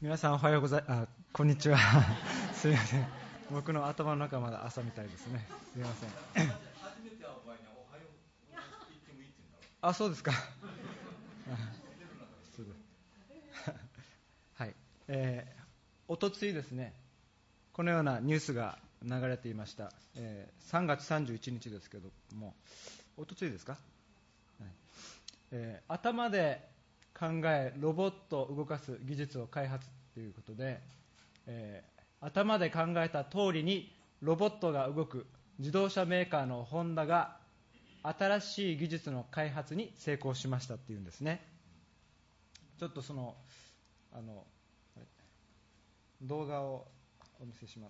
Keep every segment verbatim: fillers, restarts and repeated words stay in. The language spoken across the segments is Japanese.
皆さんおはようございあこんにちはすみません、僕の頭の中まだ朝みたいですね。すみませんあ、そうですかはい、えー、おとついですね、このようなニュースが流れていました、えー、さんがつさんじゅういちにちですけども、おとついですか、はい、えー、頭で考えロボットを動かす技術を開発ということで、えー、頭で考えた通りにロボットが動く自動車メーカーのホンダが新しい技術の開発に成功しましたっていうんですね。ちょっとそのあの動画をお見せします。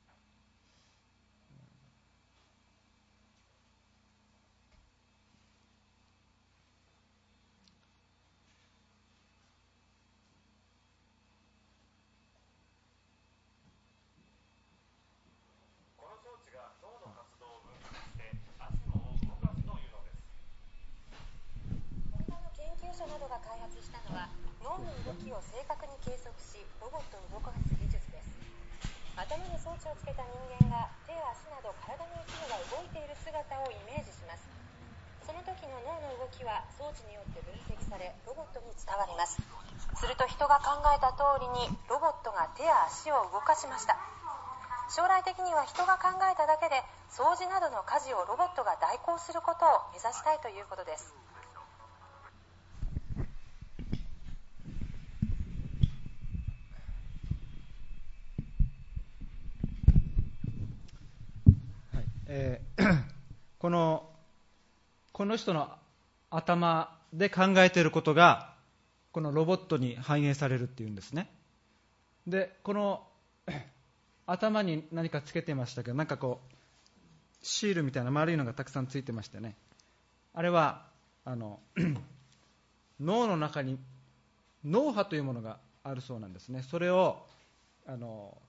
この装置が脳の活動を分析して足も動かすというのです。ホンダの研究者などが開発したのは脳の動きを正確に計測しロボットを動かす技術です。頭に装置をつけた人間が手や足など体の一部が動いている姿をイメージします。その時の脳の動きは装置によって分析されロボットに伝わります。すると人が考えた通りにロボットが手や足を動かしました。将来的には人が考えただけで掃除などの家事をロボットが代行することを目指したいということです。 はい、えー、このこの人の頭で考えていることがこのロボットに反映されるっていうんですね。でこの頭に何かつけてましたけど、なんかこうシールみたいな丸いのがたくさんついてましてね、あれはあの脳の中に脳波というものがあるそうなんですね。それをあの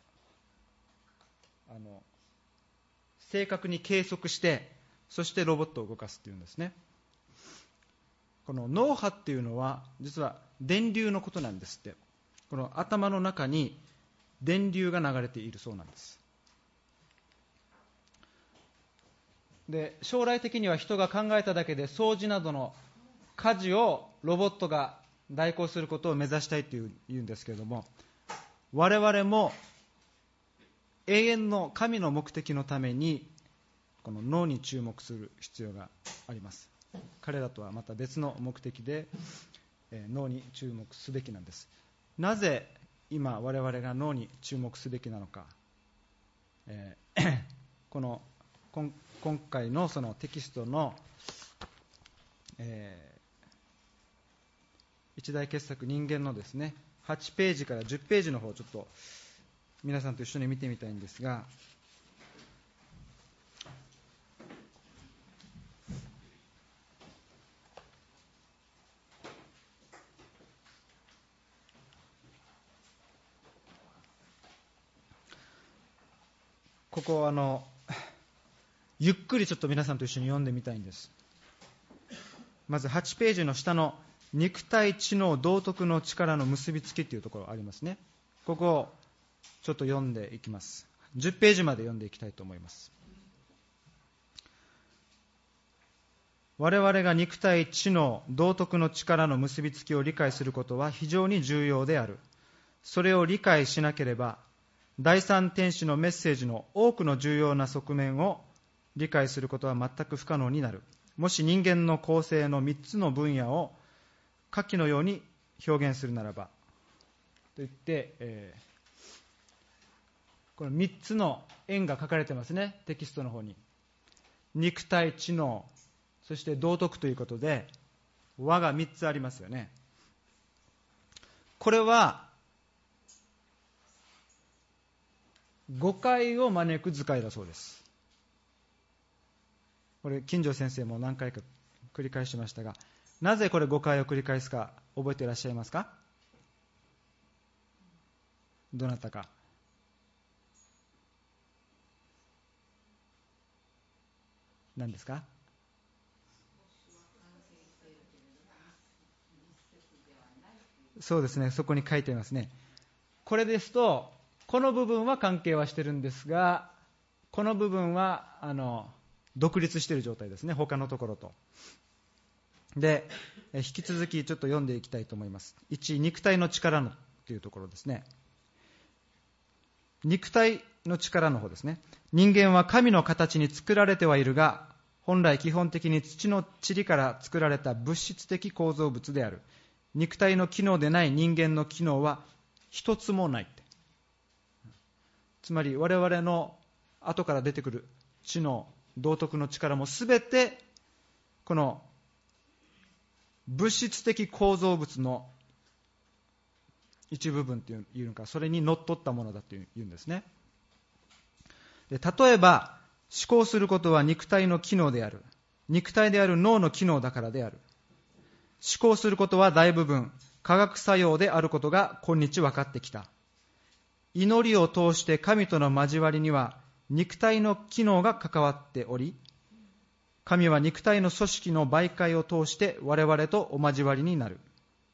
あの正確に計測して、そしてロボットを動かすっていうんですね。この脳波っていうのは実は電流のことなんですって。この頭の中に電流が流れているそうなんです。で将来的には人が考えただけで掃除などの家事をロボットが代行することを目指したいというんですけれども、我々も永遠の神の目的のためにこの脳に注目する必要があります。彼らとはまた別の目的で、えー、脳に注目すべきなんです。なぜ今我々が脳に注目すべきなのか、えー、この今今回のそのテキストの、えー、一大傑作人間のですねはちページからじゅっページの方をちょっと皆さんと一緒に見てみたいんですが、ここあのゆっくりちょっと皆さんと一緒に読んでみたいんです。まずはちページの下の肉体知能道徳の力の結びつきというところありますね。ここをちょっと読んでいきます。じゅっページまで読んでいきたいと思います。我々が肉体知能道徳の力の結びつきを理解することは非常に重要である。それを理解しなければ第三天使のメッセージの多くの重要な側面を理解することは全く不可能になる。もし人間の構成のみっつの分野を下記のように表現するならばと言って、えー、このみっつの円が書かれてますね、テキストの方に。肉体知能、そして道徳ということで和がみっつありますよね。これは誤解を招く図解だそうです。これ金城先生も何回か繰り返しましたが、なぜこれ誤解を繰り返すか覚えていらっしゃいますか？どなたか。何ですか？ そうですね、そこに書いてありますね。これですと、この部分は関係はしてるんですが、この部分はあの独立している状態ですね、他のところと。で、引き続きちょっと読んでいきたいと思います。いち、肉体の力のというところですね。肉体の力の方ですね。人間は神の形に作られてはいるが、本来基本的に土の塵から作られた物質的構造物である。肉体の機能でない人間の機能は一つもない。つまり我々の後から出てくる知能、道徳の力もすべてこの物質的構造物の一部分というのか、それにのっとったものだというんですね。で、例えば思考することは肉体の機能である。肉体である脳の機能だからである。思考することは大部分化学作用であることが今日分かってきた。祈りを通して神との交わりには肉体の機能が関わっており、神は肉体の組織の媒介を通して我々とお交わりになる。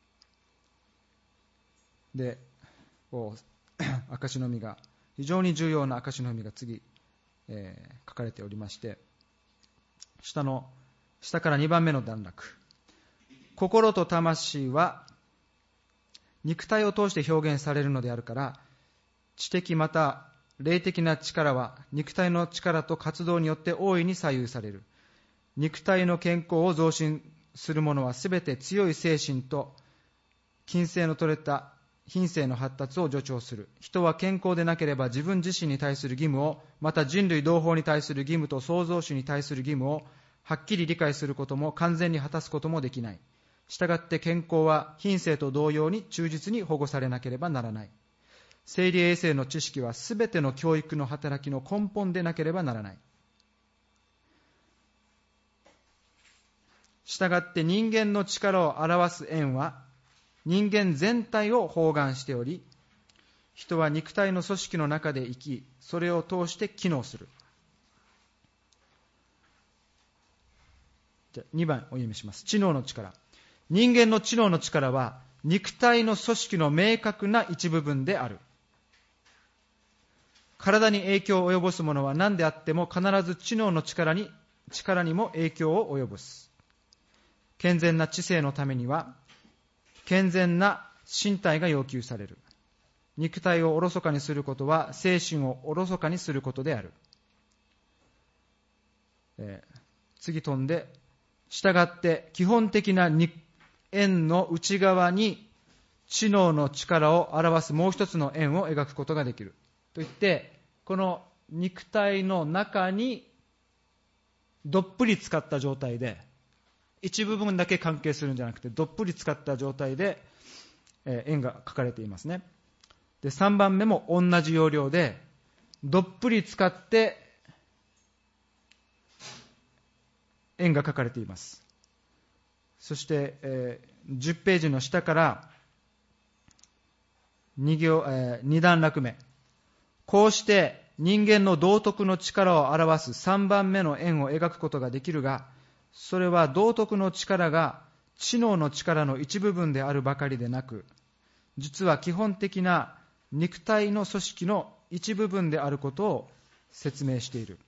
で、証の実が、非常に重要な証の実が次、えー、書かれておりまして、下の、下からにばんめの段落。心と魂は肉体を通して表現されるのであるから、知的また霊的な力は肉体の力と活動によって大いに左右される。肉体の健康を増進するものはすべて強い精神と筋性の取れた品性の発達を助長する。人は健康でなければ自分自身に対する義務を、また人類同胞に対する義務と創造主に対する義務をはっきり理解することも完全に果たすこともできない。したがって健康は品性と同様に忠実に保護されなければならない。生理衛生の知識はすべての教育の働きの根本でなければならない。したがって人間の力を表す円は人間全体を包含しており、人は肉体の組織の中で生き、それを通して機能する。じゃあにばんお読みします。知能の力。人間の知能の力は肉体の組織の明確な一部分である。体に影響を及ぼすものは何であっても必ず知能の力に、力にも影響を及ぼす。健全な知性のためには健全な身体が要求される。肉体をおろそかにすることは精神をおろそかにすることである。えー、次飛んで、したがって基本的な円の内側に知能の力を表すもう一つの円を描くことができる。といって、この肉体の中にどっぷり使った状態で、一部分だけ関係するんじゃなくて、どっぷり使った状態で、えー、円が書かれていますね。で、さんばんめも同じ要領で、どっぷり使って円が書かれています。そして、えー、じゅっページの下からに行、えー、に段落目。こうして人間の道徳の力を表すさんばんめの円を描くことができるが、それは道徳の力が知能の力の一部分であるばかりでなく、実は基本的な肉体の組織の一部分であることを説明している。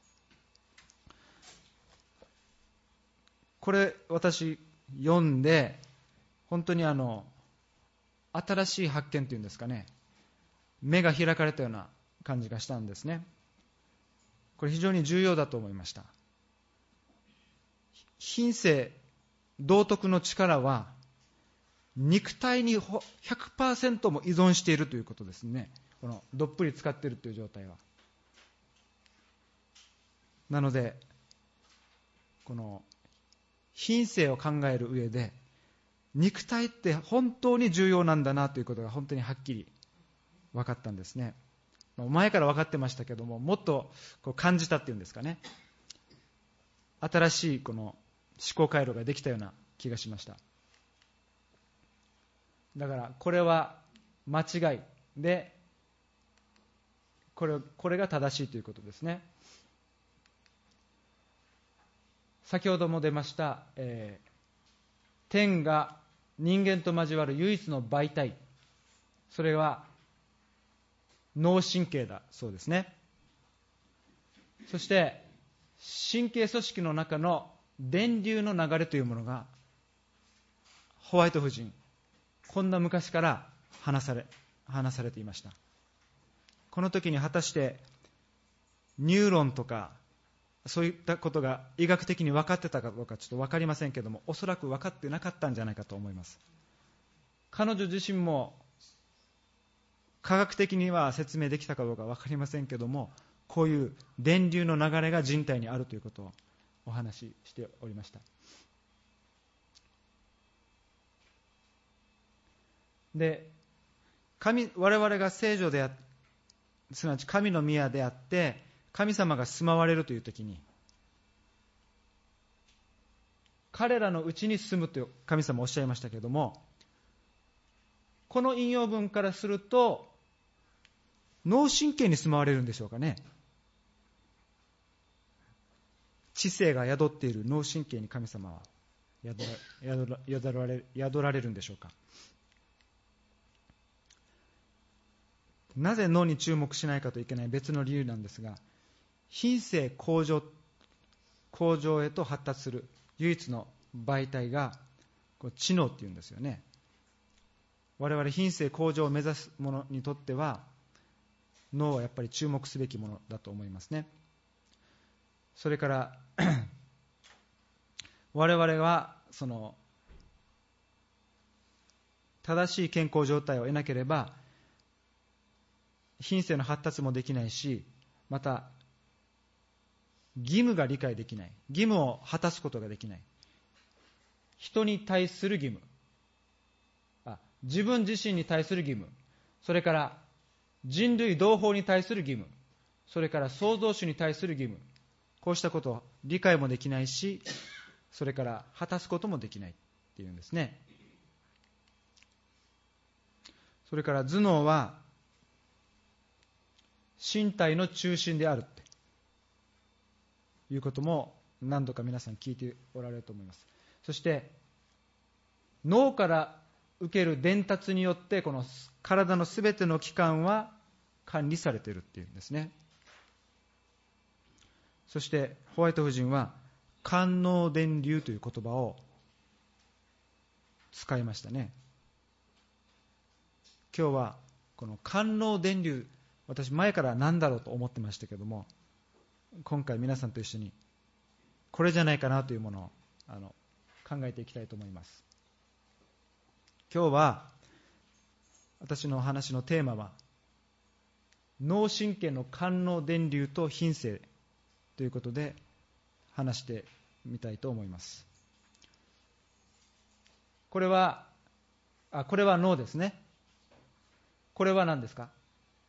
これ私読んで本当にあの新しい発見というんですかね、目が開かれたような感じがしたんですね。これ非常に重要だと思いました。品性、道徳の力は肉体に ひゃくパーセント も依存しているということですね。このどっぷり使っているという状態は。なのでこの品性を考える上で肉体って本当に重要なんだなということが本当にはっきり分かったんですね。前から分かってましたけども、もっとこう感じたっていうんですかね、新しいこの思考回路ができたような気がしました。だからこれは間違いで、これ、これが正しいということですね。先ほども出ました、えー、天が人間と交わる唯一の媒体、それは脳神経だそうですね。そして神経組織の中の電流の流れというものが、ホワイト夫人、こんな昔から話され、話されていました。この時に果たしてニューロンとかそういったことが医学的に分かってたかどうかちょっと分かりませんけども、おそらく分かってなかったんじゃないかと思います。彼女自身も科学的には説明できたかどうか分かりませんけども、こういう電流の流れが人体にあるということをお話ししておりました。で、神我々が聖女であって、すなわち神の宮であって神様が住まわれるというときに、彼らのうちに住むという神様おっしゃいましたけれども、この引用文からすると脳神経に住まわれるんでしょうかね。知性が宿っている脳神経に神様は宿ら、宿ら、宿られ、宿られるんでしょうか。なぜ脳に注目しないかといけない別の理由なんですが、品性向上、向上へと発達する唯一の媒体がこう知能っていうんですよね。我々品性向上を目指す者にとっては脳はやっぱり注目すべきものだと思いますね。それから我々はその正しい健康状態を得なければ品性の発達もできないし、また義務が理解できない、義務を果たすことができない、人に対する義務、あ自分自身に対する義務、それから人類同胞に対する義務、それから創造主に対する義務、こうしたことを理解もできないし、それから果たすこともできないっていうんですね。それから頭脳は身体の中心であるっていうことも何度か皆さん聞いておられると思います。そして脳から受ける伝達によってこの体のすべての器官は管理されているっていうんですね。そしてホワイト夫人は官能電流という言葉を使いましたね。今日はこの官能電流、私前から何だろうと思ってましたけども、今回皆さんと一緒にこれじゃないかなというものをあの考えていきたいと思います。今日は私のお話のテーマは脳神経の官能電流と品性ということで話してみたいと思います。これはあこれは脳ですね。これは何ですか。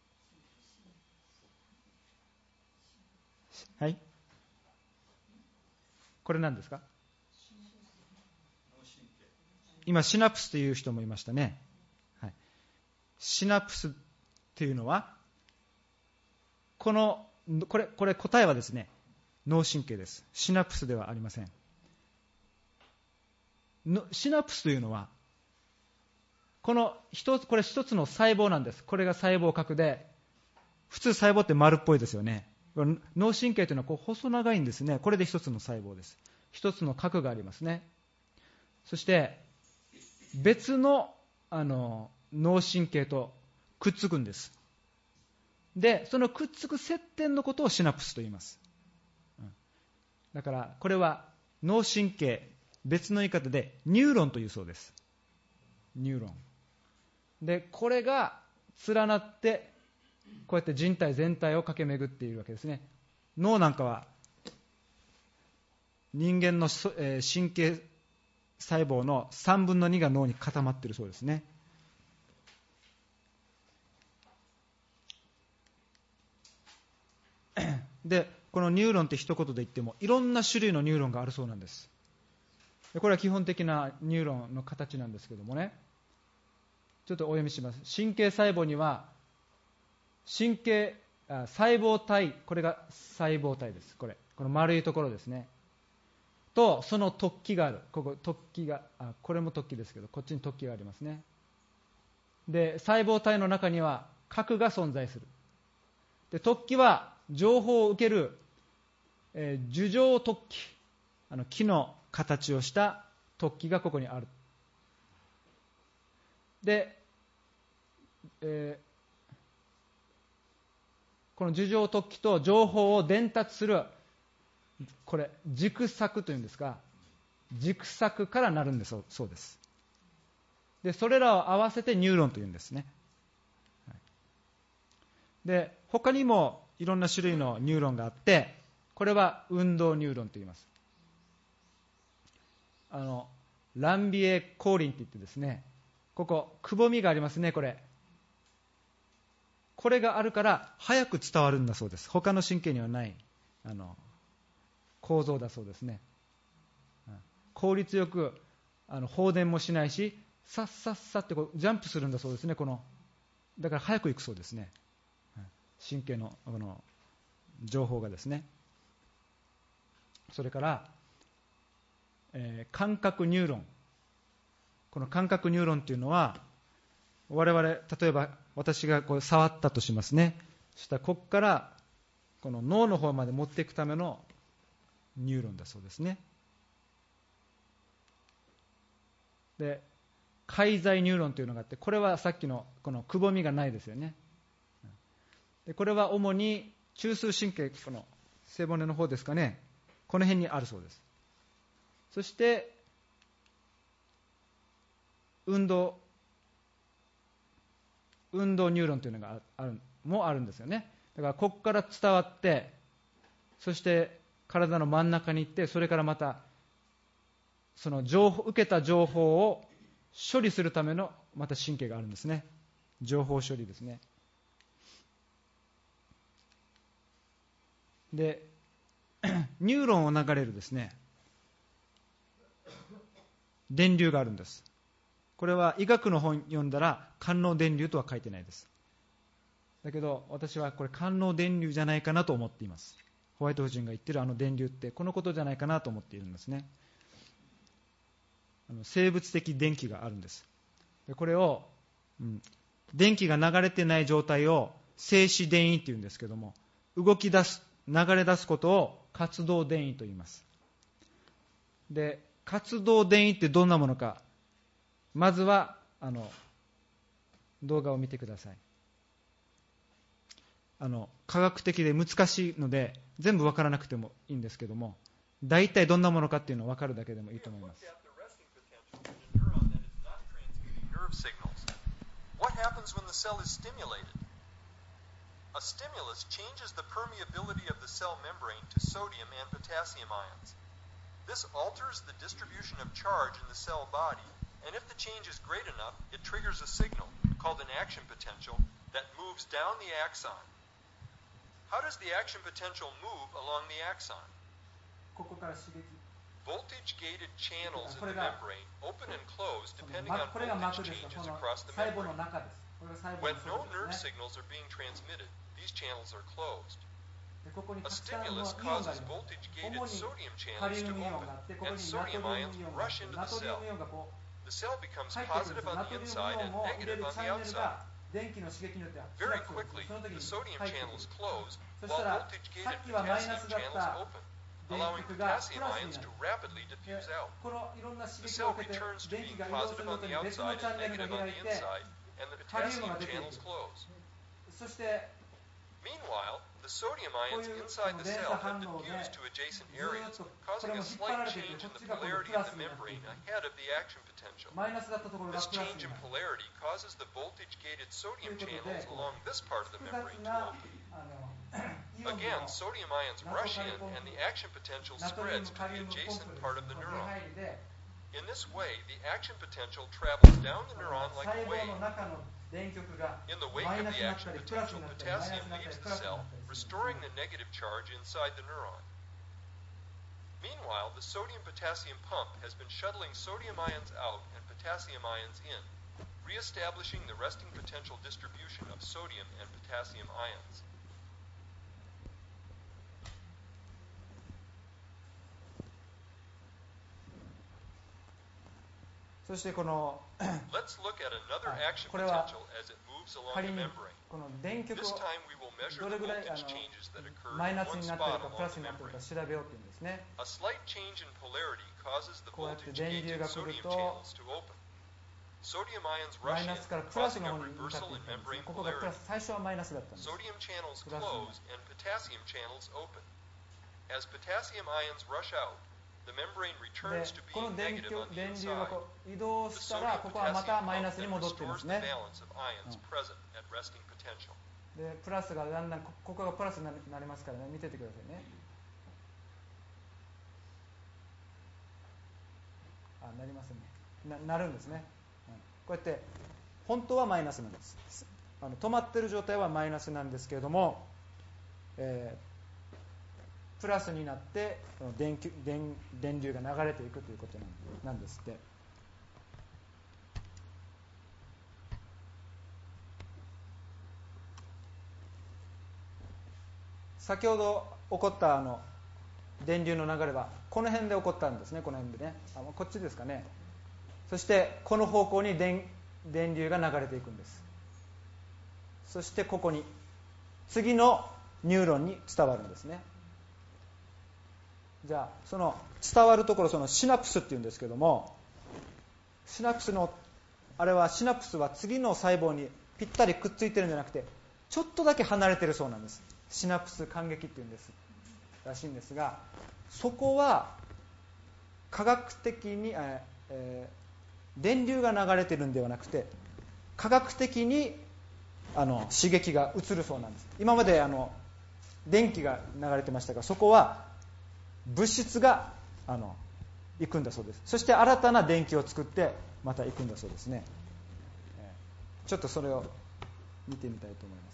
はい。これ何ですか。今シナプスという人もいましたね。はい、シナプスというのはこのこれこれ答えはですね、脳神経です。シナプスではありません。のシナプスというのはこの一つこれ一つの細胞なんです。これが細胞核で、普通細胞って丸っぽいですよね。脳神経というのはこう細長いんですね。これで一つの細胞です。一つの核がありますね。そして別の、あの脳神経とくっつくんです。でそのくっつく接点のことをシナプスと言います。だからこれは脳神経、別の言い方でニューロンというそうです。ニューロンで、これが連なってこうやって人体全体を駆け巡っているわけですね。脳なんかは人間の、えー、神経細胞のさんぶんのにが脳に固まっているそうですね。でこのニューロンって一言で言ってもいろんな種類のニューロンがあるそうなんです。でこれは基本的なニューロンの形なんですけどもね、ちょっとお読みします。神経細胞には神経あ細胞体、これが細胞体です。これこの丸いところですね。 とその突起がある。ここ突起が、あ、これも突起ですけど、こっちに突起がありますね。で、細胞体の中には核が存在する。で、突起は情報を受ける、えー、樹状突起、あの木の形をした突起がここにある。で、えーこの樹状突起と情報を伝達する、これ軸索というんですが、軸索からなるんです。そうです。で、それらを合わせてニューロンというんですね。で、他にもいろんな種類のニューロンがあって、これは運動ニューロンと言います。あのランビエコーリンって言ってですね、ここくぼみがありますね。これこれがあるから早く伝わるんだそうです。他の神経にはないあの構造だそうですね。効率よくあの放電もしないし、さっさっさってこうジャンプするんだそうですね。このだから早く行くそうですね。神経のこの情報がですね。それから、えー、感覚ニューロン。この感覚ニューロンというのは、我々例えば私がこう触ったとしますね。そしたらここからこの脳の方まで持っていくためのニューロンだそうですね。で、介在ニューロンというのがあって、これはさっきのこのくぼみがないですよね。で、これは主に中枢神経、この背骨の方ですかね、この辺にあるそうです。そして運動運動ニューロンというのがあるもあるんですよね。だからここから伝わって、そして体の真ん中に行って、それからまたその情報受けた情報を処理するためのまた神経があるんですね。情報処理ですね。で、ニューロンを流れるですね、電流があるんです。これは医学の本読んだら官能電流とは書いてないです。だけど私はこれ官能電流じゃないかなと思っています。ホワイト夫人が言ってるあの電流ってこのことじゃないかなと思っているんですね。あの生物的電気があるんです。でこれを、うん、電気が流れてない状態を静止電位というんですけども、動き出す流れ出すことを活動電位と言います。で、活動電位ってどんなものか、まずはあの動画を見てください。あの科学的で難しいので全部分からなくてもいいんですけども、大体どんなものかっていうのを分かるだけでもいいと思います。 What happens when the cell is stimulated? A stimulus changes the permeability of the cell membrane to sodium and potassium ions. This alters the distribution of charge in the cell body, and if the change is great enough, it triggers a signal called an action potential that moves down the axon. How does the action potential move along the axon? ここから刺激 Voltage-gated channels in the membrane open and close depending on voltage changes across the membrane. When no nerve signals are being transmitted, these channels are closed. A stimulus causes voltage-gated sodium channels to open, and sodium ions rush into the cell. The cell becomes positive on the inside and negative on the outside. Very quickly, the sodium channels close, while voltage-gated potassium channels open, allowing potassium ions to rapidly diffuse out. The cell returns to being positive on the outside and negative on the inside, and the potassium channels close. Meanwhile, the sodium ions inside the cell have diffused to adjacent areas, causing a slight change in the polarity of the membrane ahead of the action potential. This change in polarity causes the voltage-gated sodium channels along this part of the membrane to open. Again, sodium ions rush in, and the action potential spreads to the adjacent part of the neuron. In this way, the action potential travels down the neuron like a wave. In the wake of the action potential, potassium leaves the cell, restoring the negative charge inside the neuron. Meanwhile, the sodium-potassium pump has been shuttling sodium ions out and potassium ions in, re-establishing the resting potential distribution of sodium and potassium ions. そしてこのこれは仮にこの電極をどれぐらいあのマイナスになっているかプラスになっているか調べようというんですね。こうやって電流が来るとマイナスからプラスの方に向かっていったんですね。ここがプラス、最初はマイナスだったんです。プラスにでこの電流がこう移動したらここはまたマイナスに戻っていますね、うん、でプラスがだんだんここがプラスになりますからね、見ててくださいね。あ、なりませんね。 な, なるんですね、うん、こうやって本当はマイナスなんです。あの止まってる状態はマイナスなんですけれども、えープラスになって電気 電, 電流が流れていくということなんですって。先ほど起こったあの電流の流れはこの辺で起こったんですね。この辺でね、あこっちですかね。そしてこの方向に 電, 電流が流れていくんです。そしてここに次のニューロンに伝わるんですね。じゃあその伝わるところ、そのシナプスっていうんですけども、シナプスのあれはシナプスは次の細胞にぴったりくっついてるんじゃなくてちょっとだけ離れてるそうなんです。シナプス間隙っていうんですらしいんですが、そこは科学的に、ええー、電流が流れてるんではなくて科学的にあの刺激が移るそうなんです。今まであの電気が流れてましたが、そこは物質があの行くんだそうです。そして新たな電気を作ってまた行くんだそうですね。ちょっとそれを見てみたいと思います。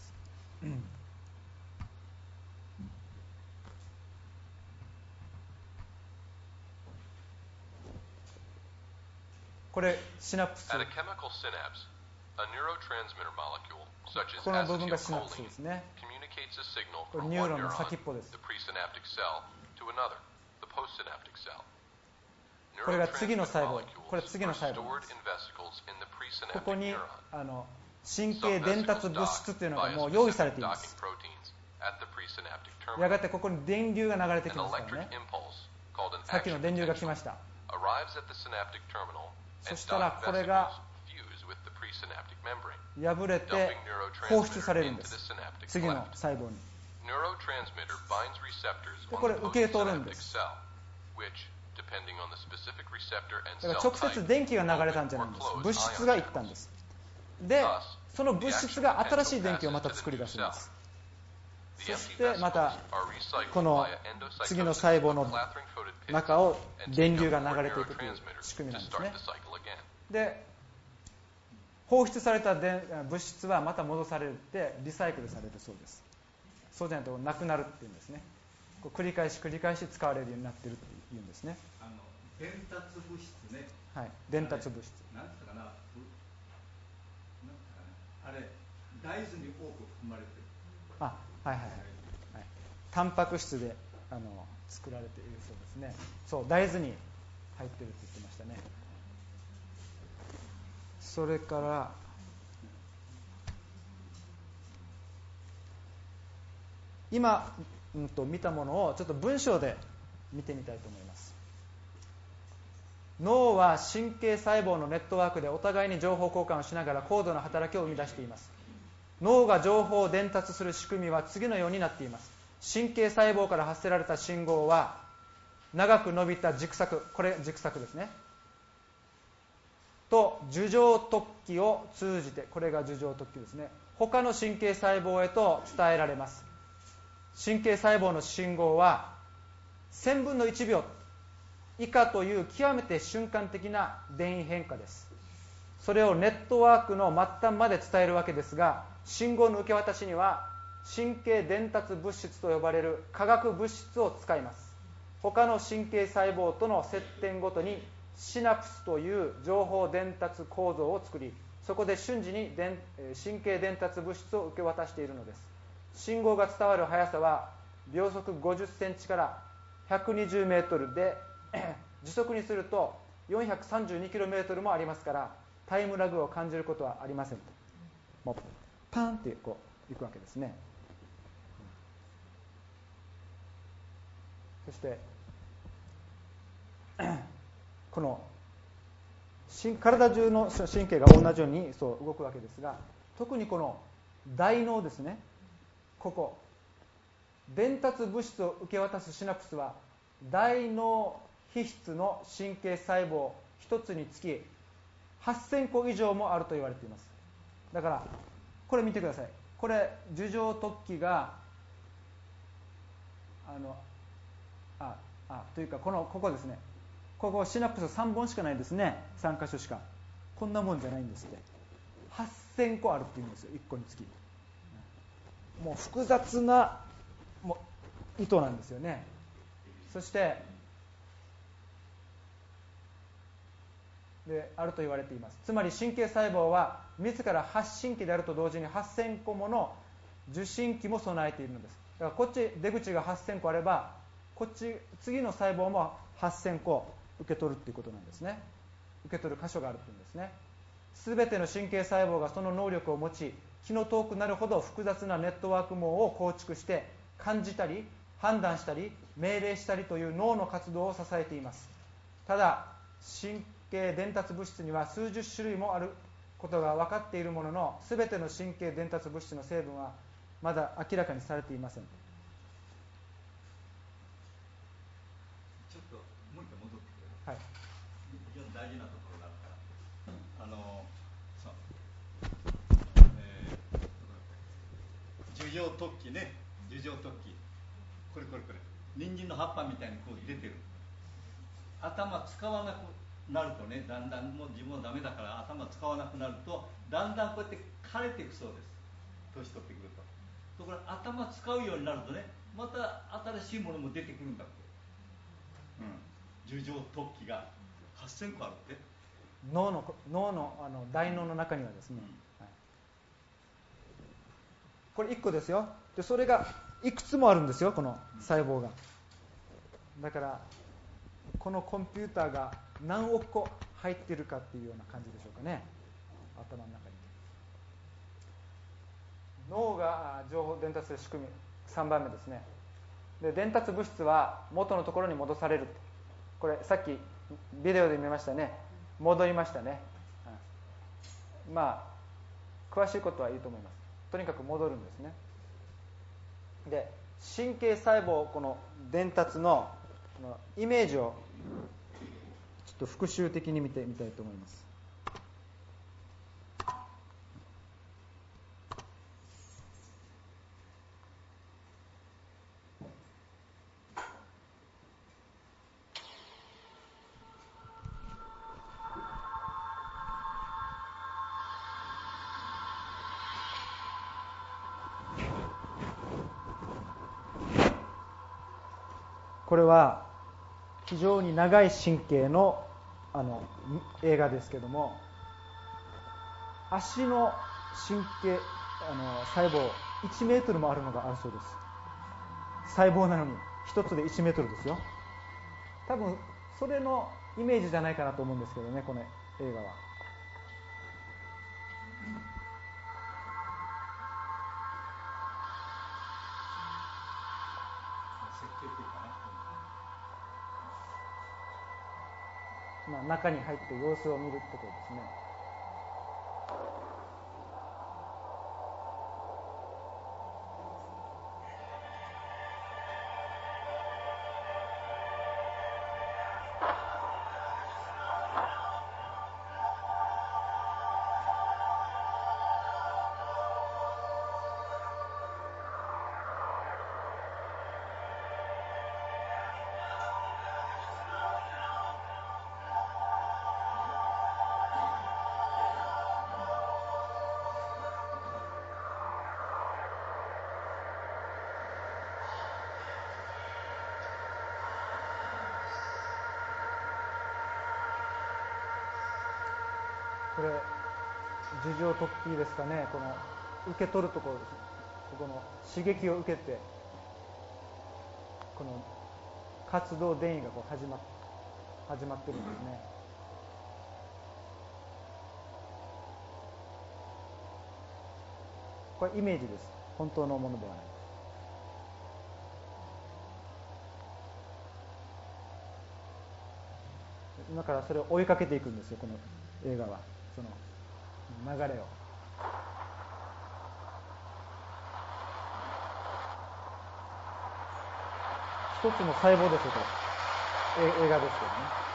これシナプス。この部分がシナプスですね。これニューロンの先っぽです。これが次の細胞、これ次の細胞です。ここにあの神経伝達物質というのがもう用意されています。やがてここに電流が流れてきますからね。さっきの電流が来ました。そしたらこれが破れて放出されるんです。次の細胞に。でこれ受け取るんです。だから直接電気が流れたんじゃないんです。物質が行ったんです。でその物質が新しい電気をまた作り出すんです。そしてまたこの次の細胞の中を電流が流れていくという仕組みなんですね。で放出された物質はまた戻されてリサイクルされるそうです。そうじゃないとなくなるっていうんですね。こう繰り返し繰り返し使われるようになっているというんですね。 あの伝達物質ね。 はい、伝達物質。 なんつったかな、なんつったかな、あれ大豆に多く含まれている。 あ、はいはいはい。はい、タンパク質であの作られているそうですね。そう大豆に入ってるって言ってましたね。それから今、うん、と見たものをちょっと文章で見てみたいと思います。脳は神経細胞のネットワークでお互いに情報交換をしながら高度な働きを生み出しています。脳が情報を伝達する仕組みは次のようになっています。神経細胞から発せられた信号は長く伸びた軸索、これ軸索ですね、と樹状突起を通じて、これが樹状突起ですね、他の神経細胞へと伝えられます。神経細胞の信号はせんぶんのいちびょう以下という極めて瞬間的な電位変化です。それをネットワークの末端まで伝えるわけですが、信号の受け渡しには神経伝達物質と呼ばれる化学物質を使います。他の神経細胞との接点ごとにシナプスという情報伝達構造を作り、そこで瞬時に神経伝達物質を受け渡しているのです。信号が伝わる速さは秒速ごじゅっセンチからひゃくにじゅうメートルで時速にするとよんひゃくさんじゅうにキロメートル もありますから、タイムラグを感じることはありませんと。もうパンってこういくわけですね。そしてこの体中の神経が同じようにそう動くわけですが、特にこの大脳ですね、ここ伝達物質を受け渡すシナプスは大脳皮質の神経細胞一つにつきはっせんこ以上もあると言われています。だからこれ見てください。これ樹状突起があのああというかこのここですね、ここシナプスさんぼんしかないですね。さん箇所しか。こんなもんじゃないんですって。はっせんこあるっていうんですよ、いっこにつき。もう複雑なもう糸なんですよね。そしてであると言われています。つまり神経細胞は自ら発信器であると同時にはっせんこもの受信器も備えているのです。だからこっち出口がはっせんこあれば、こっち次の細胞もはっせんこ受け取るっていうことなんですね。受け取る箇所があるっていうんですね。すべての神経細胞がその能力を持ち、気の遠くなるほど複雑なネットワーク網を構築して感じたり判断したり命令したりという脳の活動を支えています。ただ神経伝達物質には数十種類もあることが分かっているものの、すべての神経伝達物質の成分はまだ明らかにされていません。 ちょっともう一回戻ってくれる。はい。非常に大事なところがあるから。あのそう、えー、樹状突起ね、樹状突起。これこれこれ。人参の葉っぱみたいにこう入れてる。頭使わなくなるとね、だんだんもう自分はダメだから頭使わなくなると、だんだんこうやって枯れていくそうです。年取ってくると。ところが頭使うようになるとね、また新しいものも出てくるんだって。うん。樹状突起がはっせんこあるって。 脳の脳のあの大脳の中にはですね。うん、はい、これいっこですよ。でそれがいくつもあるんですよ、この細胞が。だからこのコンピューターが何億個入っているかっていうような感じでしょうかね、頭の中に。脳が情報を伝達する仕組み、さんばんめですね。で伝達物質は元のところに戻される。これさっきビデオで見ましたね。戻りましたね。うん、まあ詳しいことはいいと思います。とにかく戻るんですね。で神経細胞、この伝達のイメージをちょっと復習的に見てみたいと思います。これは非常に長い神経 の, あの映画ですけども、足の神経あの細胞いちメートルもあるのがあるそうです。細胞なのに一つでいちメートルですよ。多分それのイメージじゃないかなと思うんですけどね、この映画は。まあ、中に入って様子を見るところですね。これ樹状突起ですかね。この受け取るところです。ここの刺激を受けてこの活動電位がこう始まっ始まってるんですね。 これイメージです。本当のものではない。今からそれを追いかけていくんですよ、この映画は。その流れを。一つの細胞ですよ、これ。映画ですけどね。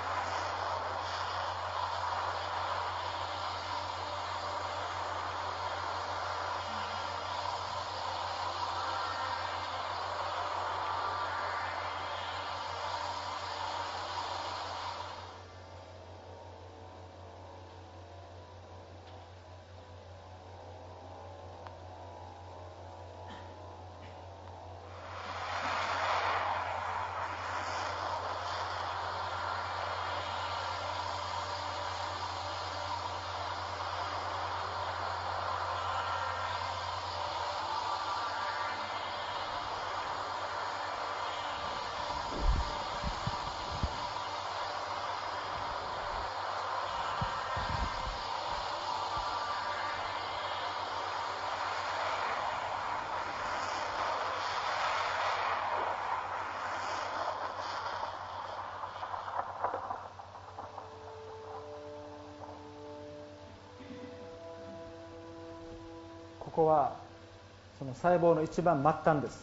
ここはその細胞の一番末端です。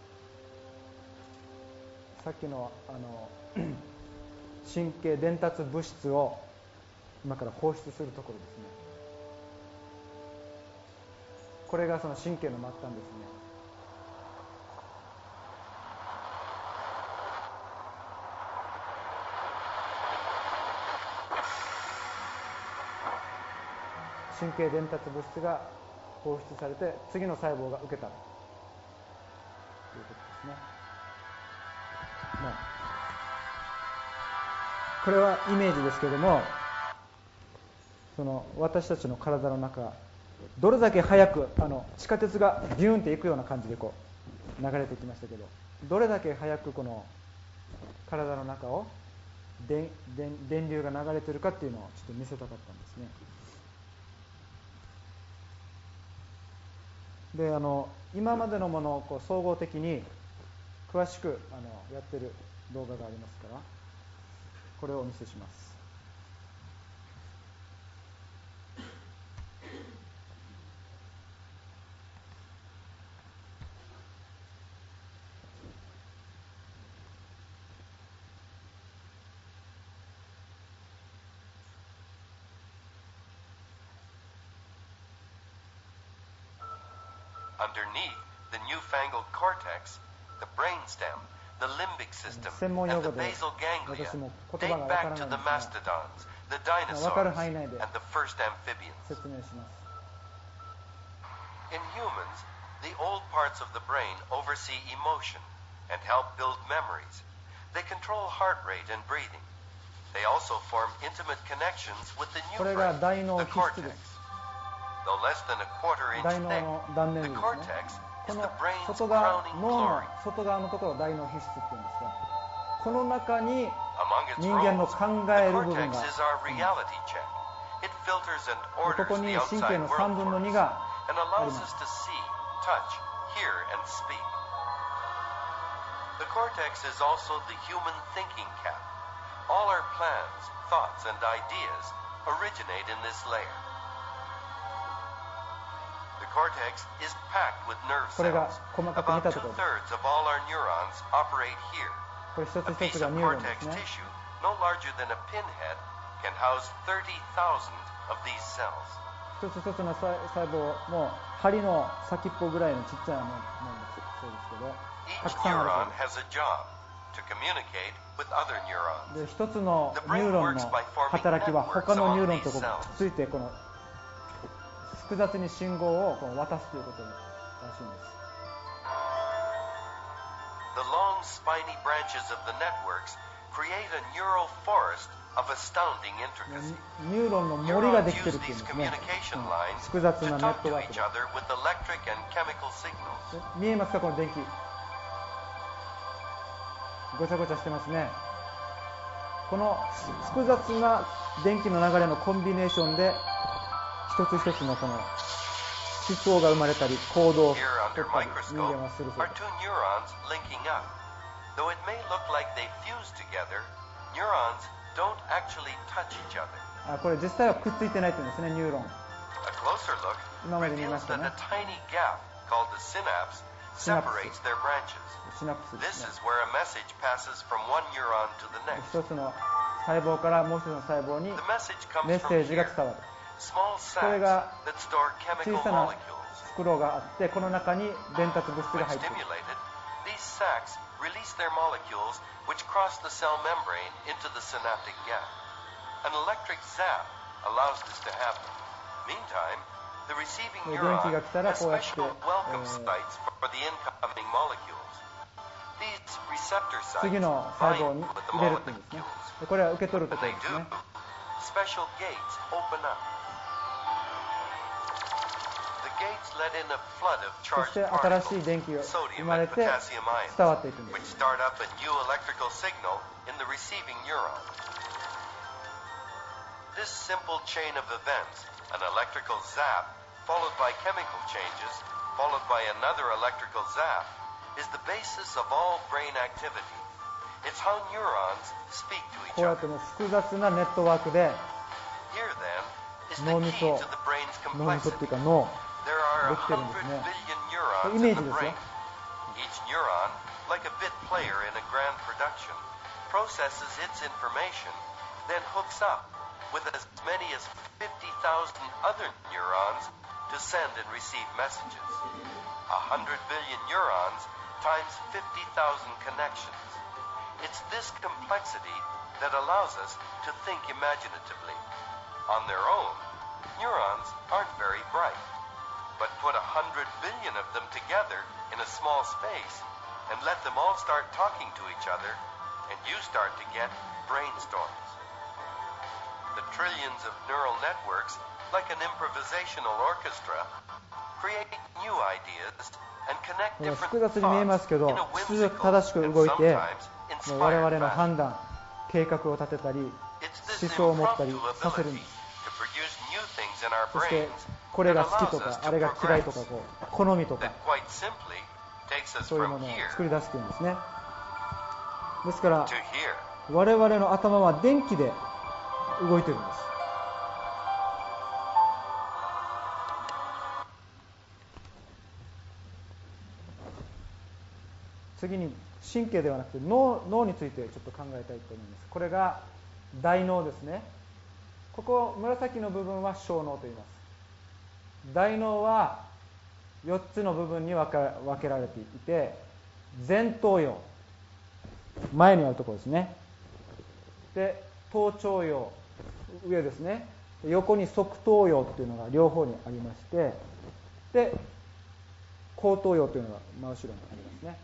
さっきのあの神経伝達物質を今から放出するところですね。これがその神経の末端ですね。神経伝達物質が放出されて次の細胞が受けたということですね。まあ、これはイメージですけれども、その私たちの体の中、どれだけ早くあの地下鉄がビューンっていくような感じでこう流れてきましたけど、どれだけ早くこの体の中を電、電、電流が流れているかっていうのをちょっと見せたかったんですね。であの今までのものをこう総合的に詳しくあのやってる動画がありますから、これをお見せします。 Underneath the newfangled cortex, the brainstem, the limbic system, 専門用 and 語 the で basal ganglia 私も言葉が date わから back ない to ん the ですが、 mastodons, the わかる dinosaurs, 範囲内で and the first amphibians. 説明します。 In humans, the old parts of the brain oversee emotion and help build memories. They control heart rate and breathing. They also form intimate connections with the new これが brain, 大脳 the 皮質 cortex. です。 Though less than a quarter 大 inch 脳 thick, の断面 the ですね。 cortex こ is の the brain's 外側、 crowning 脳の glory. 外側のところを大脳皮質って言うんですが、この中に Among its 人間の roles, 考 the える部分 cortex が、 is our reality check. It filters and こ orders こに the 神経 outside の world さんぶんの for に us が and あり allows ま us す。 to see, touch, hear, and speak. The cortex is also the human thinking cap. All our plans, thoughts, and ideas originate in this layer. The cortex is packed with nerve これが cells. 細かく見 About たところです。 two-thirds of all our neurons operate here. これ一つ A 一つ piece が of ニューロンで cortex すね。 tissue, no larger than a pinhead, can house thirty thousand of these cells. 一つ一つの細細胞も針の先っぽぐらいのちっちゃなものですそうですけど、た Each くさんある neuron そう has a job to communicate with other neurons. です。で、一つのニューロンの働きは他のニューロンとこうくっついてこの複雑に信号をこう渡すということらしいんです。 The long spiny branches of the networks create a neural forest of astounding intricacy. ニューロンの森がで Neurons きて use るっていうん these ですね。 communication うん lines 複雑 to なネッ talk ト to ワーク each で。 other with electric and chemical signals. 見えますか、この電気。ごちゃごちゃしてますね。この複雑な電気の流れのコンビネーションで一つ一つのこの思想が生まれたり行動を Here 取 under ったり人間 microscope はするそう are です two neurons linking up. Though it may look like they fuse together, neurons don't actually touch each other. あこれ実際はくっついてないって言うんですね、ニューロン。 A closer look 今まで見ま reveals した that ね a tiny gap called the synapse separates their branches. シナプスで This すね。 is where a message passes from one neuron to the next. 一つの細胞からもう一つの細胞に The message comes メッ from セージが here, 伝わる。 small これ sacs が that store 小 chemical さな molecules. 袋があって、この中に伝達物質 When が入っている。 stimulated, these sacs release their molecules which cross the cell membrane into the synaptic gap. An electric zap allows this to happen. Meantime, the receiving 電 neuron 気が来たら has こうやって、 special welcome えー sites for the incoming molecules. These receptor sites 次の細胞 bind に with the 入れるっていうんですね。 molecules. でこれは受け取ると When ころ they です do, ね。 special gates open up. The gates let in a flood of そ charged して新しい particles, 電気が生 sodium まれ and て potassium ions, 伝わっていくんで which す。 start up a new electrical signal in the receiving neuron. This simple chain of events, an electrical zap, followed by chemical changes, followed by another electrical zap, is the basis of all brain activity. It's how neurons speak to こ each うやっ other. てもう複雑なネットワークで Here then is the 脳み key そ to the brain's 脳みそっていう complexity. か脳 There are で a きてるんで hundred すね。 billion イ neurons メー in ジ the ですよ。 brain. Each neuron, like a bit player in a grand production, processes its information, then hooks up with as many as fifty thousand other neurons to send and receive messages. A hundred billion neurons times fifty thousand connections. It's this complexity that allows us to think imaginatively. On their own, neurons aren't very bright. But put a hundred billion of them together in a small space and let them all start talking to each other, and you start to get brainstorms. The trillions of neural networks, like an improvisational orchestra, create new ideas and connect これは different 複雑に見えますけ thoughts ど in a 秩序 whimsical 正しく and 動いて sometimes もう我 inspired 々の fashion. 判断計画を立てたり It's 思 this 想を持ったり impromptu させるん ability です。 to produce new things in our そして brains これ that が好き allows とか us あ to れが嫌いとか progress, こう好みと that か quite simply takes us そういう from ものを here 作り出すというんですね。ですから to here. 我々の頭は電気で動いてるんです。次に神経ではなくて 脳, 脳についてちょっと考えたいと思います。これが大脳ですね。ここ紫の部分は小脳と言います。大脳はよっつの部分に分 か, 分けられていて、前頭葉、前にあるところですね。で頭頂葉、上ですね。横に側頭葉というのが両方にありまして、で後頭葉というのが真後ろにありますね。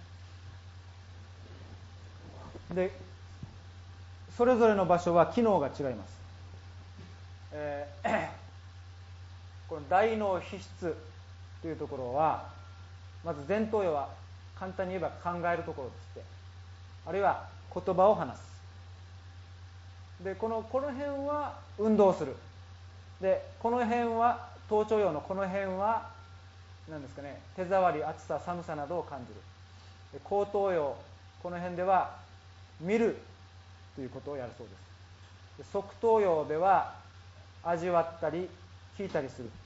でそれぞれの場所は機能が違います。えー、この大脳皮質というところは、まず前頭葉は簡単に言えば考えるところですって、あるいは言葉を話す。でこのこの辺は運動する。でこの辺は頭頂葉のこの辺は何ですかね、手触り、暑さ、寒さなどを感じる。で後頭葉、この辺では見るということをやるそうです。で側頭葉では味わったり聞いたりする。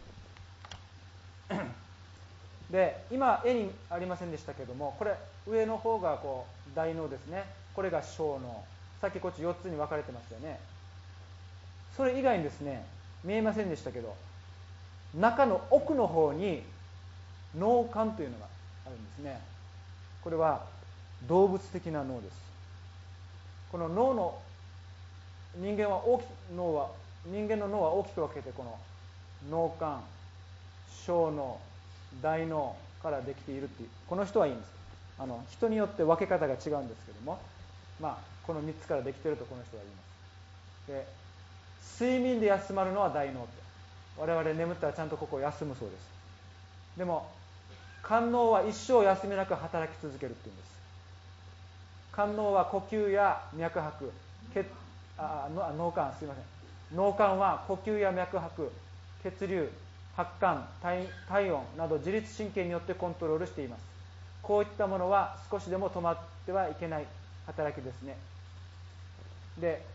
で今絵にありませんでしたけども、これ上の方がこう大脳ですね。これが小脳。さっきこっちよっつに分かれてましたよね。それ以外にですね、見えませんでしたけど、中の奥の方に脳幹というのがあるんですね。これは動物的な脳です。この脳の人間は大き脳は人間の脳は大きく分けて、この脳幹、小脳、大脳からできているっていう、この人はいいんです。あの人によって分け方が違うんですけども、まあこのみっつからできているとこの人は言います。で睡眠で休まるのは大脳って、我々眠ったらちゃんとここを休むそうです。でも肝脳は一生休みなく働き続けるっていうんです。肝脳は呼吸や脈拍、血あ脳幹すいません脳幹は呼吸や脈拍、血流、 発汗、体、体温など自律神経によってコントロールしています。こういったものは少しでも止まってはいけない働きですね。で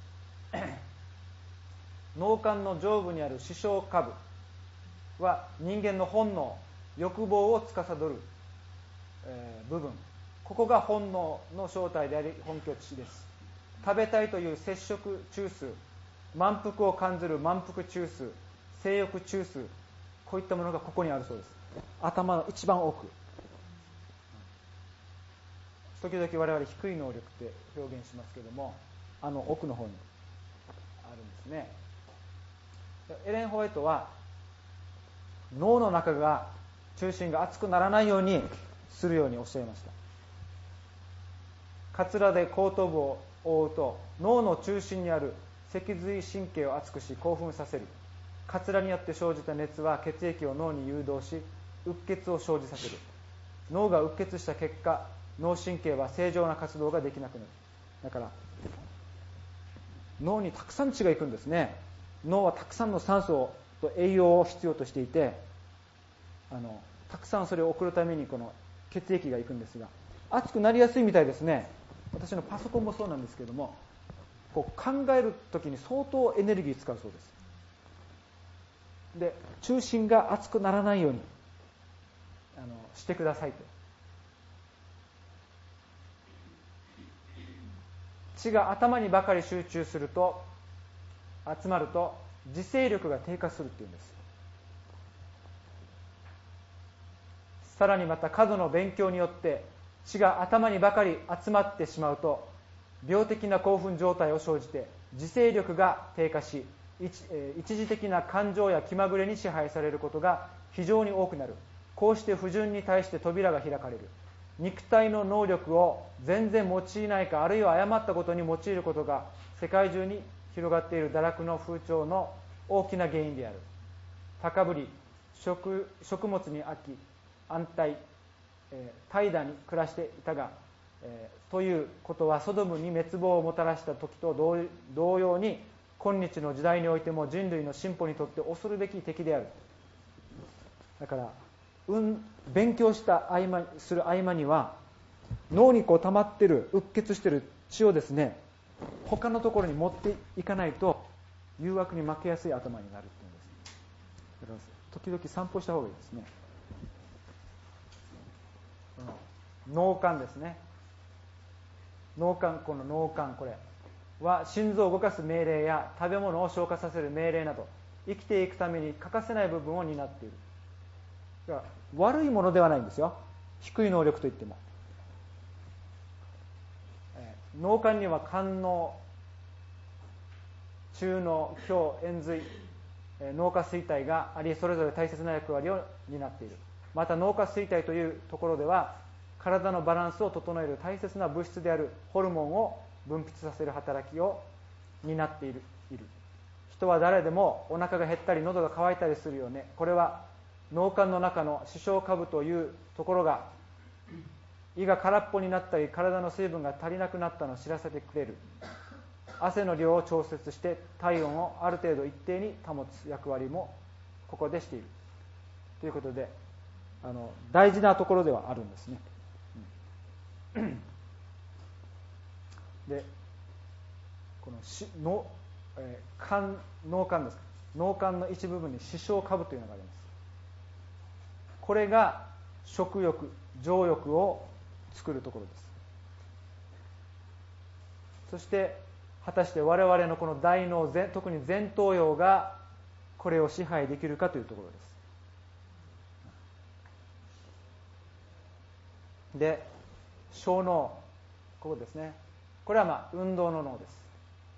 脳幹の上部にある視床下部は人間の本能、欲望を司る、えー、部分、ここが本能の正体であり本拠地です。食べたいという摂食中枢、満腹を感じる満腹中枢、性欲中枢、こういったものがここにあるそうです。頭の一番奥。時々我々低い能力って表現しますけども、あの奥の方にあるんですね。エレン・ホワイトは脳の中が中心が熱くならないようにするようにおっしゃいました。カツラで後頭部を覆うと脳の中心にある脊髄神経を熱くし興奮させる。カツラによって生じた熱は血液を脳に誘導しうっ血を生じさせる。脳がうっ血した結果、脳神経は正常な活動ができなくなる。だから脳にたくさん血が行くんですね。脳はたくさんの酸素と栄養を必要としていて、あのたくさんそれを送るためにこの血液が行くんですが、熱くなりやすいみたいですね。私のパソコンもそうなんですけども、こう考えるときに相当エネルギー使うそうです。で、中心が熱くならないようにあのしてくださいと。血が頭にばかり集中すると、集まると自制力が低下するっていうんです。さらにまた過度の勉強によって血が頭にばかり集まってしまうと病的な興奮状態を生じて自制力が低下し、一, 一時的な感情や気まぐれに支配されることが非常に多くなる。こうして不順に対して扉が開かれる。肉体の能力を全然用いないか、あるいは誤ったことに用いることが世界中に広がっている堕落の風潮の大きな原因である。高ぶり、 食, 食物に飽き、安泰、えー、怠惰に暮らしていたが、えー、ということはソドムに滅亡をもたらした時と 同, 同様に今日の時代においても人類の進歩にとって恐るべき敵である。だから、うん、勉強した合間する合間には脳にこう溜まってるうっ血してる血をですね、他のところに持っていかないと誘惑に負けやすい頭になるっていうんです。だから時々散歩した方がいいですね。脳幹ですね。脳幹、この脳幹、これは心臓を動かす命令や食べ物を消化させる命令など生きていくために欠かせない部分を担っている。だから悪いものではないんですよ、低い能力といっても。えー、脳幹には肝脳、中脳、胸、延髄、えー、脳下垂体があり、それぞれ大切な役割を担っている。また脳下垂体というところでは体のバランスを整える大切な物質であるホルモンを分泌させる働きを担っている。いる人は誰でもお腹が減ったり喉が渇いたりするよね。これは脳幹の中の視床下部というところが胃が空っぽになったり体の水分が足りなくなったのを知らせてくれる。汗の量を調節して体温をある程度一定に保つ役割もここでしているということで、あの大事なところではあるんですね。うん、でこのしの、えー、肝脳幹です。脳幹の一部分に視床下部というのがあります。これが食欲、情欲を作るところです。そして果たして我々のこの大脳、特に前頭葉がこれを支配できるかというところです。で、小脳、ここですね。これはまあ運動の脳です。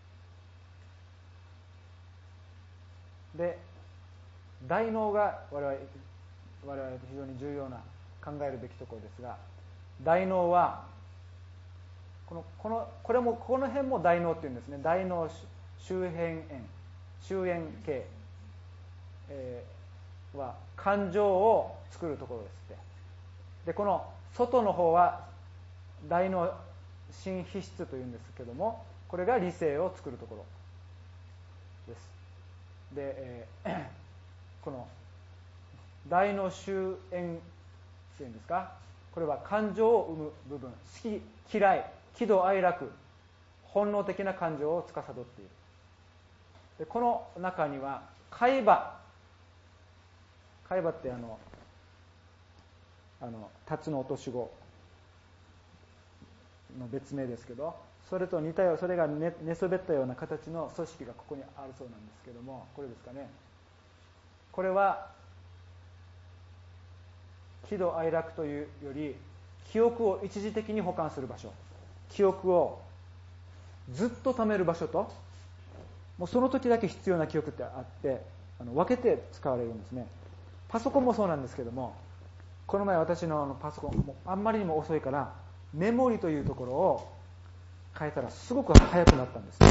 で、大脳が我々我々非常に重要な考えるべきところですが、大脳はこのこのこれもこの辺も大脳っていうんですね。大脳周辺円周辺系、えー、は感情を作るところですって。で、この外の方は大脳新皮質というんですけども、これが理性を作るところです。で、えー、この大脳周縁線ですか、これは感情を生む部分、好き嫌い、喜怒哀楽、本能的な感情を司っている。でこの中には海馬、海馬ってあのあの辰の落とし子の別名ですけど、それと似たよう、それが 寝, 寝そべったような形の組織がここにあるそうなんですけども、これですかね。これは喜怒哀楽というより記憶を一時的に保管する場所、記憶をずっと貯める場所と、もうその時だけ必要な記憶ってあってあの分けて使われるんですね。パソコンもそうなんですけども、この前私のパソコンもあんまりにも遅いからメモリというところを変えたらすごく速くなったんです。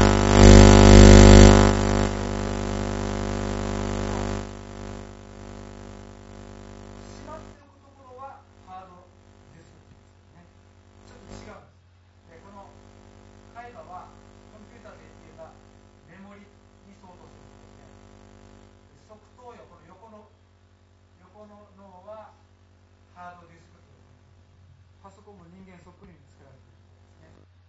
パソコンも人間そっくりに作られているんですね。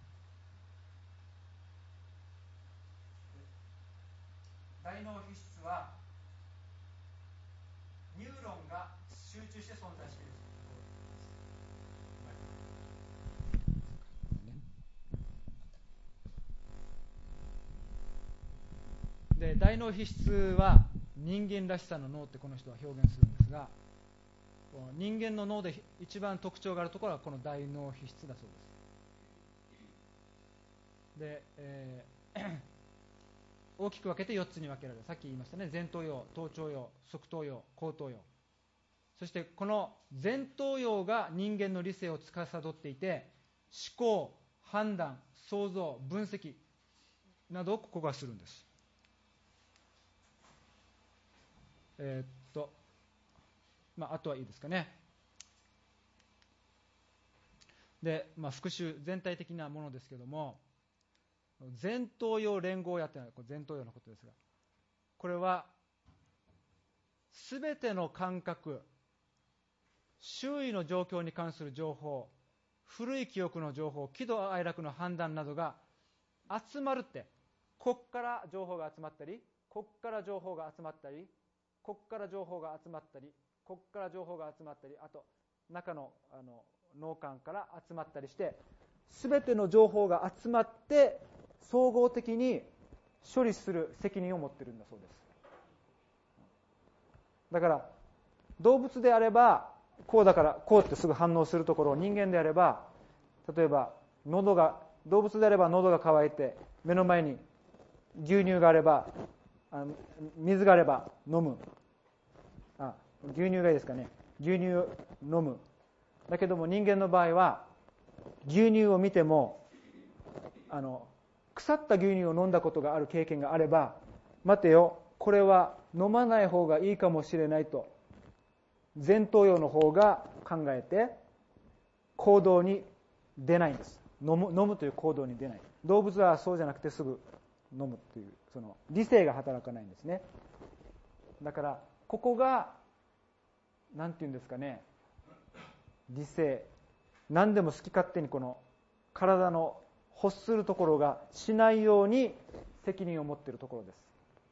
大脳皮質はニューロンが集中して存在しているで、大脳皮質は人間らしさの脳ってこの人は表現するんですが、人間の脳で一番特徴があるところはこの大脳皮質だそうです。で、えー、大きく分けてよっつに分けられる。さっき言いましたね。前頭葉、頭頂葉、側頭葉、後頭葉。そしてこの前頭葉が人間の理性を司っていて、思考、判断、想像、分析などをここがするんです。えー、っとまあ、あとはいいですかね。で、まあ、復習全体的なものですけども、前頭葉連合野というのは前頭葉のことですが、これはすべての感覚、周囲の状況に関する情報、古い記憶の情報、喜怒哀楽の判断などが集まるって、こっから情報が集まったり、こっから情報が集まったり、こっから情報が集まったり、こっから情報が集まったり、あと中の、あの脳幹から集まったりして、すべての情報が集まって総合的に処理する責任を持っているんだそうです。だから動物であればこうだからこうってすぐ反応するところを、人間であれば、例えば喉が動物であれば喉が渇いて目の前に牛乳があれば、あの水があれば飲む。あ、牛乳がいいですかね。牛乳を飲む。だけども人間の場合は牛乳を見ても、あの腐った牛乳を飲んだことがある経験があれば、待てよ、これは飲まない方がいいかもしれないと前頭葉の方が考えて行動に出ないんです。飲む、飲むという行動に出ない。動物はそうじゃなくてすぐ飲むという、その理性が働かないんですね。だからここがなんていうんですかね、理性、何でも好き勝手にこの体の欲するところがしないように責任を持っているところです。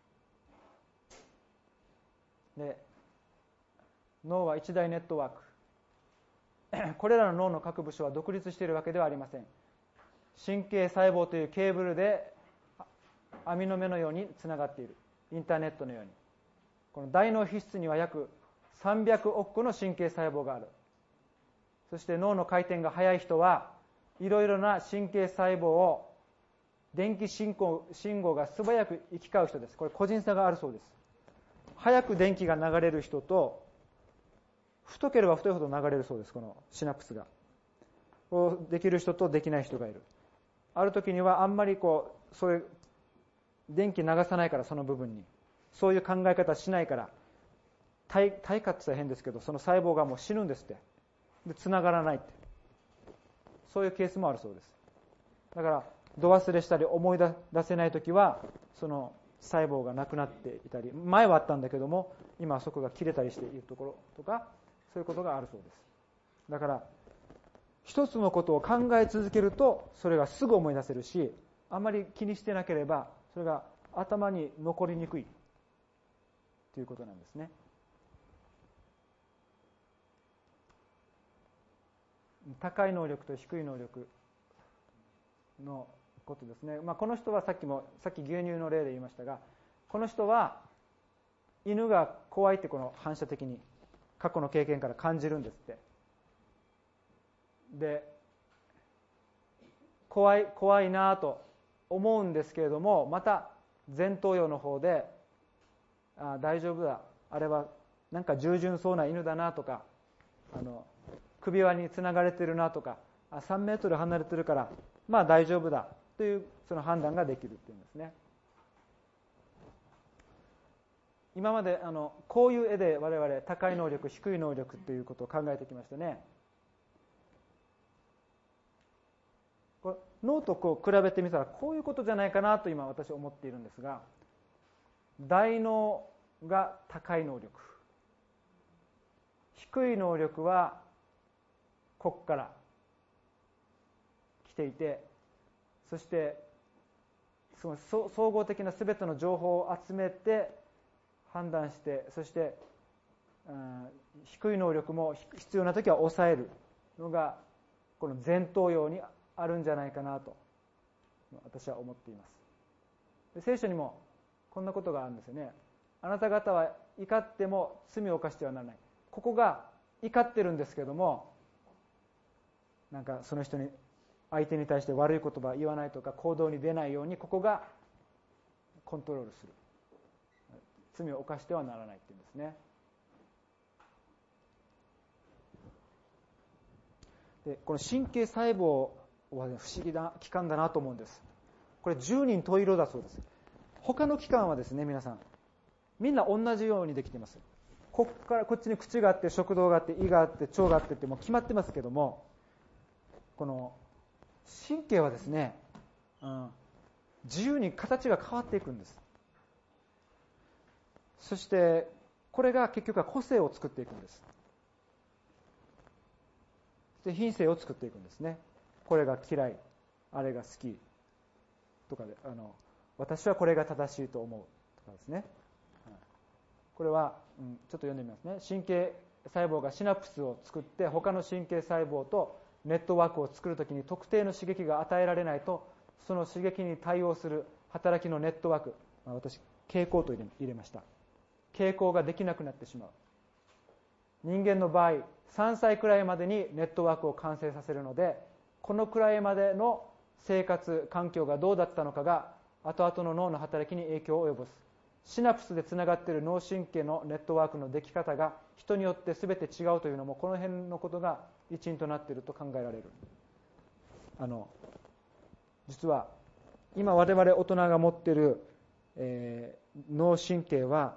で、脳は一大ネットワーク。これらの脳の各部署は独立しているわけではありません。神経細胞というケーブルで網の目のようにつながっている。インターネットのように。この大脳皮質には約さんびゃくおく個の神経細胞がある。そして脳の回転が速い人はいろいろな神経細胞を電気信号、信号が素早く行き交う人です。これ個人差があるそうです。早く電気が流れる人と、太ければ太いほど流れるそうです。このシナプスができる人とできない人がいる。ある時にはあんまりこうそういう電気流さないから、その部分にそういう考え方しないから退化って言ったら変ですけど、その細胞がもう死ぬんですって。で繋がらないって、そういうケースもあるそうです。だから度忘れしたり思い出せないときは、その細胞がなくなっていたり、前はあったんだけども今はそこが切れたりしているところとか、そういうことがあるそうです。だから一つのことを考え続けるとそれがすぐ思い出せるし、あまり気にしてなければそれが頭に残りにくいということなんですね。高い能力と低い能力のことですね。まあ、この人はさっきもさっき牛乳の例で言いましたが、この人は犬が怖いってこの反射的に過去の経験から感じるんですって。で、怖い怖いなと思うんですけれども、また前頭葉の方であ大丈夫だ、あれはなんか従順そうな犬だなとか、あの首輪につながれてるなとか、あさんメートル離れてるからまあ大丈夫だというその判断ができるっていうんですね。今まであのこういう絵で我々高い能力低い能力ということを考えてきましたね。これ脳とこう比べてみたらこういうことじゃないかなと今私は思っているんですが、大脳が高い能力、低い能力はここから来ていて、そしてその総合的な全ての情報を集めて判断して、そして、うん、低い能力も必要な時は抑えるのがこの前頭葉にあるんじゃないかなと私は思っています。で、聖書にもこんなことがあるんですよね。あなた方は怒っても罪を犯してはならない。ここが怒ってるんですけども、なんかその人に相手に対して悪い言葉を言わないとか行動に出ないようにここがコントロールする。罪を犯してはならないっていうんですね。で、この神経細胞は、ね、不思議な器官だなと思うんです。これじゅうにん十色だそうです。他の器官はですね、皆さんみんな同じようにできています。ここからこっちに口があって、食道があって、胃があって、腸があってってもう決まってますけども、この神経はですね、うん、自由に形が変わっていくんです。そしてこれが結局は個性を作っていくんです。で、品性を作っていくんですね。これが嫌い、あれが好きとかで、あの私はこれが正しいと思うとかですね。これは、うん、ちょっと読んでみますね。神経細胞がシナプスを作って他の神経細胞とネットワークを作るときに特定の刺激が与えられないと、その刺激に対応する働きのネットワーク、まあ、私傾向と入れ、入れました。傾向ができなくなってしまう。人間の場合さんさいくらいまでにネットワークを完成させるので、このくらいまでの生活環境がどうだったのかが後々の脳の働きに影響を及ぼす。シナプスでつながっている脳神経のネットワークのでき方が人によって全て違うというのも、この辺のことが一因となっていると考えられる。あの実は今我々大人が持っている、えー、脳神経は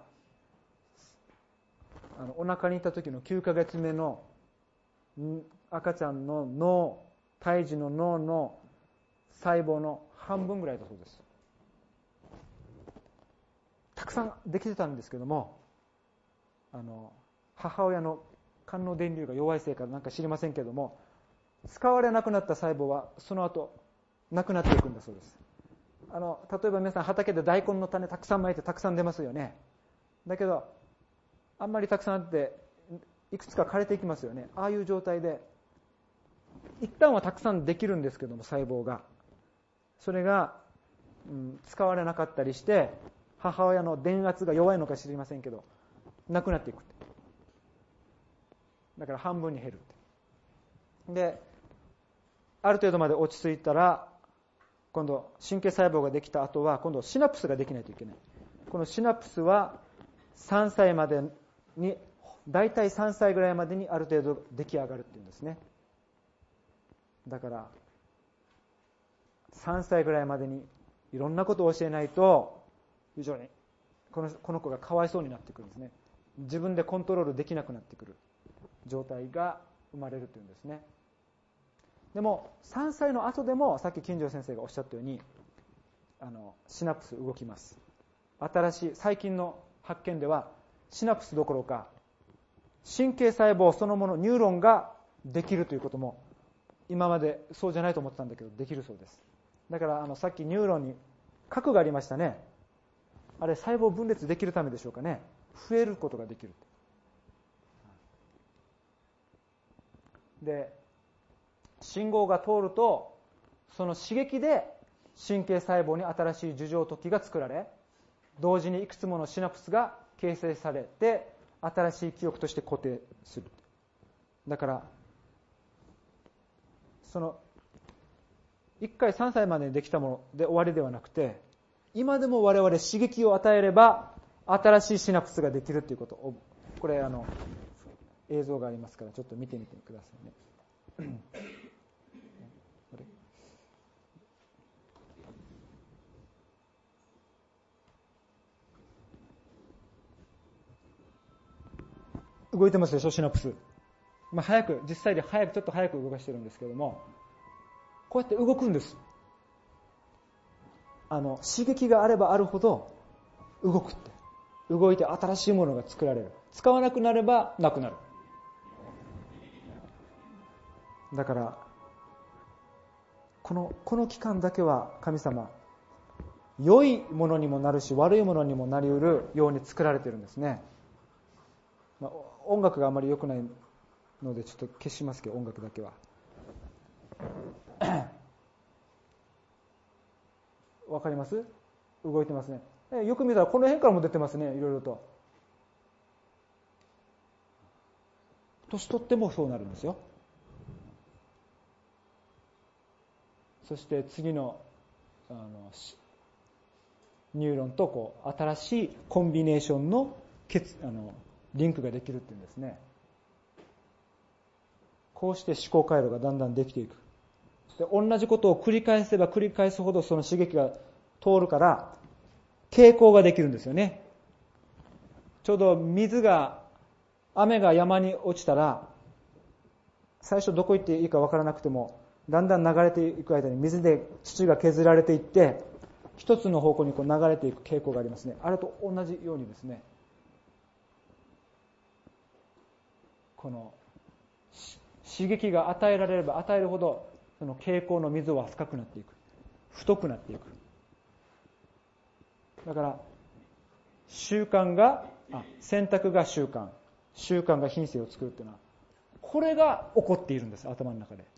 あのお腹にいた時のきゅうかげつめの赤ちゃんの脳、胎児の脳の細胞の半分ぐらいだそうです。たくさんできてたんですけども、あの母親の官能電流が弱いせいかなんか知りませんけども、使われなくなった細胞はその後なくなっていくんだそうです。あの例えば皆さん畑で大根の種たくさんまいてたくさん出ますよね。だけどあんまりたくさんあっていくつか枯れていきますよね。ああいう状態で一旦はたくさんできるんですけども、細胞がそれが、うん、使われなかったりして母親の電圧が弱いのか知りませんけどなくなっていく。だから半分に減る。である程度まで落ち着いたら今度神経細胞ができた後は今度シナプスができないといけない。このシナプスはさんさいまでに、だいたいさんさいぐらいまでにある程度出来上がるっていうんですね。だからさんさいぐらいまでにいろんなことを教えないと非常にこの、この子がかわいそうになってくるんですね。自分でコントロールできなくなってくる状態が生まれるというんですね。でもさんさいの後でもさっき金城先生がおっしゃったようにあのシナプス動きます。 新しい最近の発見ではシナプスどころか神経細胞そのものニューロンができるということも今までそうじゃないと思ってたんだけどできるそうです。だからあのさっきニューロンに核がありましたね。あれ細胞分裂できるためでしょうかね。増えることができる。で信号が通るとその刺激で神経細胞に新しい樹状突起が作られ同時にいくつものシナプスが形成されて新しい記憶として固定する。だからそのいっかいさんさいまでにできたもので終わりではなくて今でも我々刺激を与えれば新しいシナプスができるということをこれあの映像がありますからちょっと見てみてくださいね。動いてますでしょシナプス、まあ、早く実際で早くちょっと早く動かしてるんですけどもこうやって動くんです。あの刺激があればあるほど動くって動いて新しいものが作られる。使わなくなればなくなる。だからこのこの期間だけは神様良いものにもなるし悪いものにもなり得るように作られているんですね。まあ、音楽があまり良くないのでちょっと消しますけど音楽だけはわかります？動いてますね。よく見たらこの辺からも出てますね。いろいろと年取ってもそうなるんですよ。そして次の、あのニューロンとこう新しいコンビネーションの結あのリンクができるっていうんですね。こうして思考回路がだんだんできていく。で同じことを繰り返せば繰り返すほどその刺激が通るから傾向ができるんですよね。ちょうど水が雨が山に落ちたら最初どこ行っていいか分からなくてもだんだん流れていく間に水で土が削られていって一つの方向にこう流れていく傾向がありますね。あれと同じようにですねこの刺激が与えられれば与えるほどその傾向の溝は深くなっていく太くなっていく。だから習慣があ選択が習慣習慣が品性を作るっていうのはこれが起こっているんです頭の中で。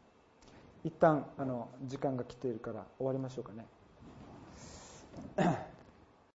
一旦あの時間が来ているから終わりましょうかね。